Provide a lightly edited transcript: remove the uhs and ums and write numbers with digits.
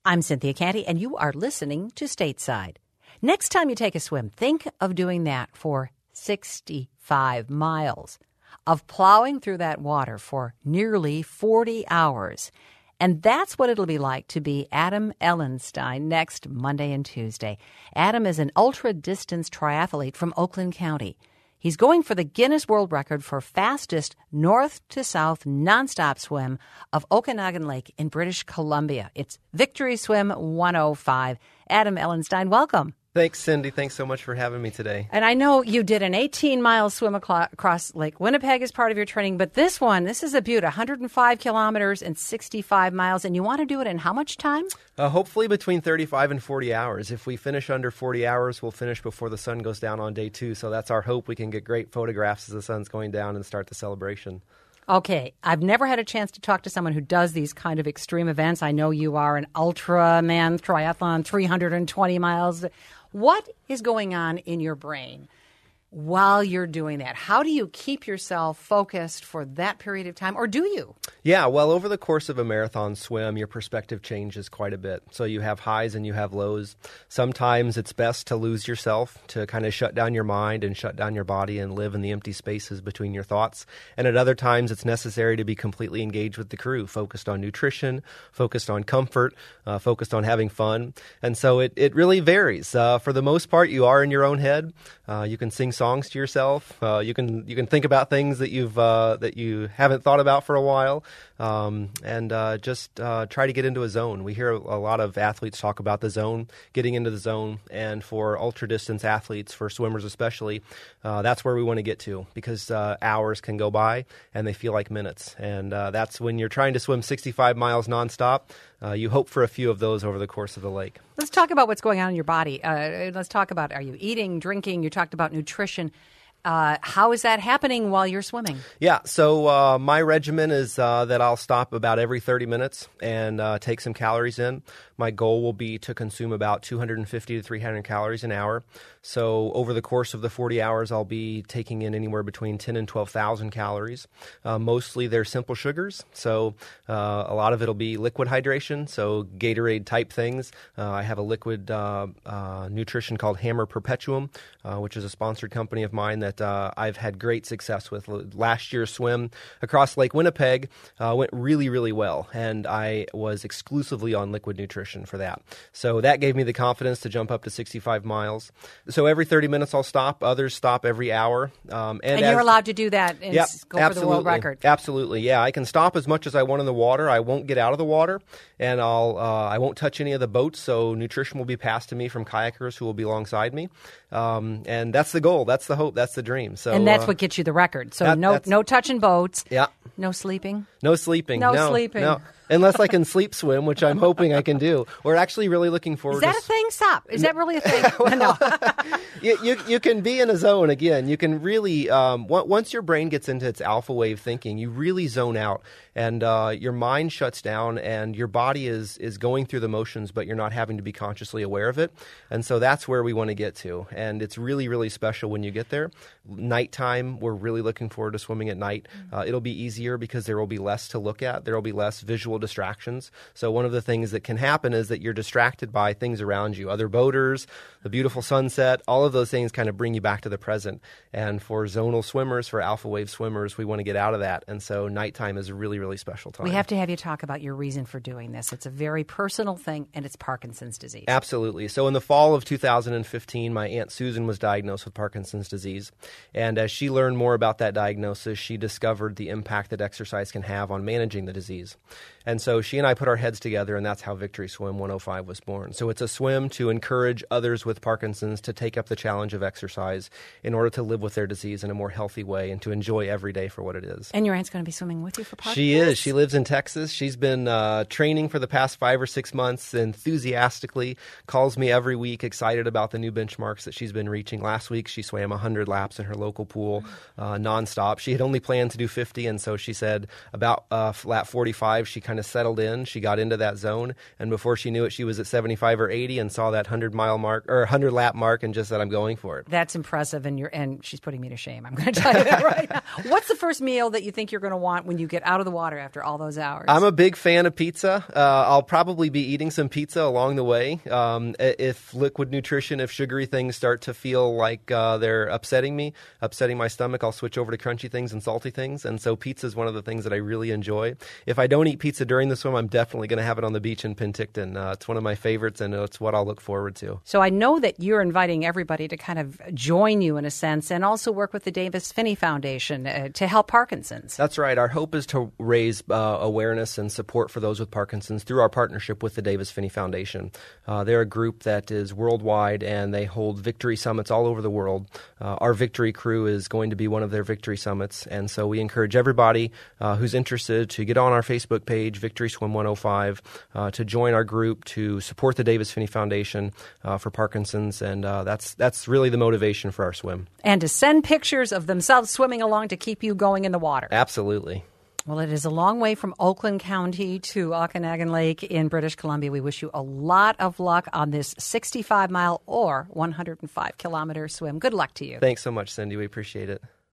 I'm Cynthia Canty, and you are listening to Stateside. Next time you take a swim, think of doing that for 65 miles, of plowing through that water for nearly 40 hours. And that's what it'll be like to be Adam Ellenstein next Monday and Tuesday. Adam is an ultra-distance triathlete from Oakland County. He's going for the Guinness World Record for fastest north-to-south nonstop swim of Okanagan Lake in British Columbia. It's Victory Swim 105. Adam Ellenstein, welcome. Thanks, Cindy. Thanks so much for having me today. And I know you did an 18-mile swim across Lake Winnipeg as part of your training, but this is a beaut, 105 kilometers and 65 miles, and you want to do it in how much time? Hopefully between 35 and 40 hours. If we finish under 40 hours, we'll finish before the sun goes down on day 2, so that's our hope. We can get great photographs as the sun's going down and start the celebration. Okay, I've never had a chance to talk to someone who does these kind of extreme events. I know you are an Ultraman triathlon, 320 miles. What is going on in your brain while you're doing that? How do you keep yourself focused for that period of time, or do you? Yeah, well, over the course of a marathon swim, your perspective changes quite a bit. So you have highs and you have lows. Sometimes it's best to lose yourself, to kind of shut down your mind and shut down your body and live in the empty spaces between your thoughts. And at other times, it's necessary to be completely engaged with the crew, focused on nutrition, focused on comfort, focused on having fun. And so it really varies. For the most part, you are in your own head. You can sing songs to yourself. You can think about things that you haven't thought about for a while. And just try to get into a zone. We hear a lot of athletes talk about the zone, getting into the zone. And for ultra-distance athletes, for swimmers especially, that's where we want to get to, because hours can go by and they feel like minutes. And that's when you're trying to swim 65 miles nonstop. You hope for a few of those over the course of the lake. Let's talk about what's going on in your body. Let's talk about, are you eating, drinking? You talked about nutrition. How is that happening while you're swimming? Yeah, so my regimen is that I'll stop about every 30 minutes and take some calories in. My goal will be to consume about 250 to 300 calories an hour. So over the course of the 40 hours, I'll be taking in anywhere between 10 and 12,000 calories. Mostly they're simple sugars, so a lot of it'll be liquid hydration, so Gatorade type things. I have a liquid nutrition called Hammer Perpetuum, which is a sponsored company of mine that I've had great success with. Last year's swim across Lake Winnipeg went really, really well, and I was exclusively on liquid nutrition for that. So that gave me the confidence to jump up to 65 miles. So every 30 minutes I'll stop. Others stop every hour. And you're allowed to do that and go for the world record. Absolutely, yeah. I can stop as much as I want in the water. I won't get out of the water, and I won't touch any of the boats, so nutrition will be passed to me from kayakers who will be alongside me. And that's the goal. That's the hope. That's the dream. So, and that's what gets you the record. So no touching boats. Yeah. No sleeping? No sleeping. No sleeping. No. Unless I can sleep swim, which I'm hoping I can do. We're actually really looking forward to... Is that a thing? Stop. Is that really a thing? No. You can be in a zone again. You can really... once your brain gets into its alpha wave thinking, you really zone out. And your mind shuts down and your body is going through the motions, but you're not having to be consciously aware of it. And so that's where we want to get to. And it's really, really special when you get there. Nighttime, we're really looking forward to swimming at night. It'll be easier because there will be less to look at. There will be less visual distractions. So one of the things that can happen is that you're distracted by things around you, other boaters, the beautiful sunset, all of those things kind of bring you back to the present. And for zonal swimmers, for alpha wave swimmers, we want to get out of that. And so nighttime is a really, really special time. We have to have you talk about your reason for doing this. It's a very personal thing, and it's Parkinson's disease. Absolutely. So in the fall of 2015, my Aunt Susan was diagnosed with Parkinson's disease. And as she learned more about that diagnosis, she discovered the impact that exercise can have on managing the disease. And so she and I put our heads together, and that's how Victory Swim 105 was born. So it's a swim to encourage others with Parkinson's to take up the challenge of exercise in order to live with their disease in a more healthy way and to enjoy every day for what it is. And your aunt's going to be swimming with you for Parkinson's? She is. She lives in Texas. She's been training for the past 5 or 6 months, enthusiastically calls me every week, excited about the new benchmarks that she's been reaching. Last week, she swam 100 laps in her local pool nonstop. She had only planned to do 50, and so she said about lap 45, she kind kind of settled in. She got into that zone, and before she knew it, she was at 75 or 80 and saw that 100-mile mark or 100-lap mark and just said, I'm going for it. That's impressive, and she's putting me to shame. I'm going to tell you that right now. What's the first meal that you think you're going to want when you get out of the water after all those hours? I'm a big fan of pizza. I'll probably be eating some pizza along the way. If liquid nutrition, if sugary things start to feel like they're upsetting my stomach, I'll switch over to crunchy things and salty things. And so pizza is one of the things that I really enjoy. If I don't eat pizza during the swim, I'm definitely going to have it on the beach in Penticton. It's one of my favorites, and it's what I'll look forward to. So I know that you're inviting everybody to kind of join you in a sense and also work with the Davis Phinney Foundation to help Parkinson's. That's right. Our hope is to raise awareness and support for those with Parkinson's through our partnership with the Davis Phinney Foundation. They're a group that is worldwide, and they hold victory summits all over the world. Our Victory Crew is going to be one of their victory summits, and so we encourage everybody who's interested to get on our Facebook page, Victory Swim 105, to join our group to support the Davis Phinney Foundation for Parkinson's, and that's really the motivation for our swim. And to send pictures of themselves swimming along to keep you going in the water. Absolutely. Well, it is a long way from Oakland County to Okanagan Lake in British Columbia. We wish you a lot of luck on this 65-mile or 105-kilometer swim. Good luck to you. Thanks so much, Cindy. We appreciate it.